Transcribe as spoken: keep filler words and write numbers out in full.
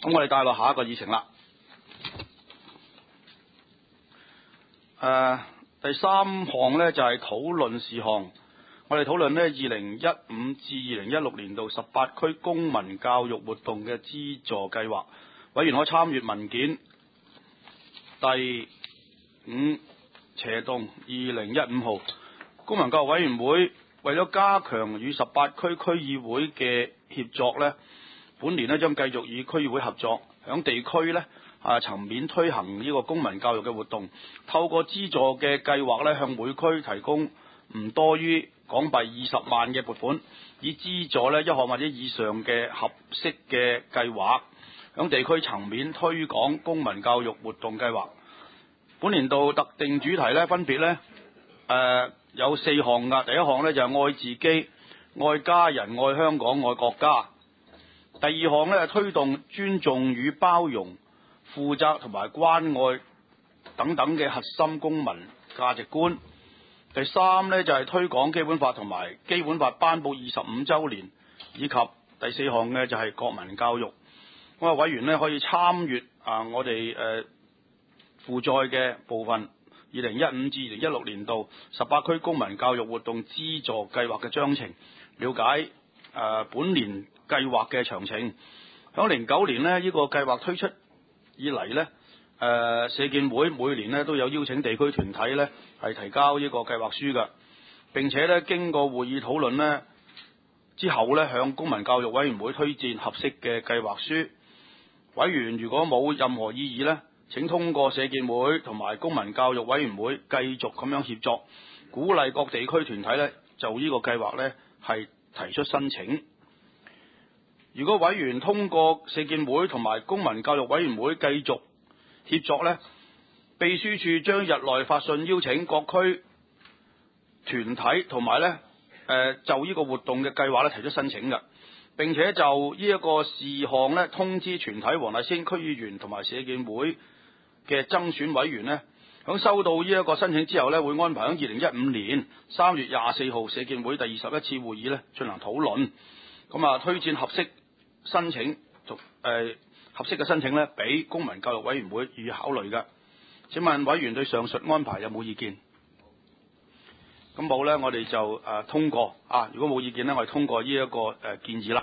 咁我哋帶落下一個議程啦。誒、呃，第三項呢就係、是、討論事項。我哋討論呢二零一五至二零一六年度十八區公民教育活動嘅資助計劃。委員可參閱文件第五斜洞二零一五號。公民教育委員會為咗加強與十八區區議會嘅協作呢，本年呢將繼續與區議會合作，響地區呢啊層面推行呢個公民教育嘅活動，透過資助嘅計劃呢，向每區提供唔多於港幣二十萬嘅撥款，以資助呢一項或者以上嘅合適嘅計劃，響地區層面推廣公民教育活動計劃。本年度特定主題呢，分別呢誒、呃、有四項噶。第一項呢就係愛自己、愛家人、愛香港、愛國家。第二項呢係推動尊重與包容、負責同埋關愛等等嘅核心公民價值觀。第三呢就係推廣基本法同埋基本法頒布二十五週年，以及第四項呢就係國民教育。咁啊，委員呢可以參閱啊我哋誒附載嘅部分，二零一五至二零一六年度十八區公民教育活動資助計劃嘅章程，了解誒、呃、本年計劃嘅詳情。響零九年呢，呢、這個計劃推出以嚟呢，誒、呃、社建會每年呢都有邀請地區團體呢係提交呢個計劃書嘅，並且呢經過會議討論呢之後呢，向公民教育委員會推薦合適嘅計劃書。委員如果冇任何異議呢，請通過社建會同埋公民教育委員會繼續咁樣協作，鼓勵各地區團體呢就呢個計劃呢係提出申請。如果委員通過社建會同埋公民教育委員會繼續協作呢，秘書處將日內發信邀請各區團體同埋呢誒就呢個活動嘅計劃呢提出申請嘅，並且就呢一個事項呢通知全體黃大仙區議員同埋社建會嘅增選委員呢，響收到呢一個申請之後呢，會安排喺二零一五年三月廿四號社建會第二十一次會議呢進行討論，咁啊推薦合適申請同誒、呃、合適嘅申請呢俾公民教育委員會予以考慮嘅。請問委員對上述安排有冇意見？咁冇呢，我哋就誒、呃、通過啊。如果冇意見呢，我哋通過呢、這、一個誒、呃、建議啦。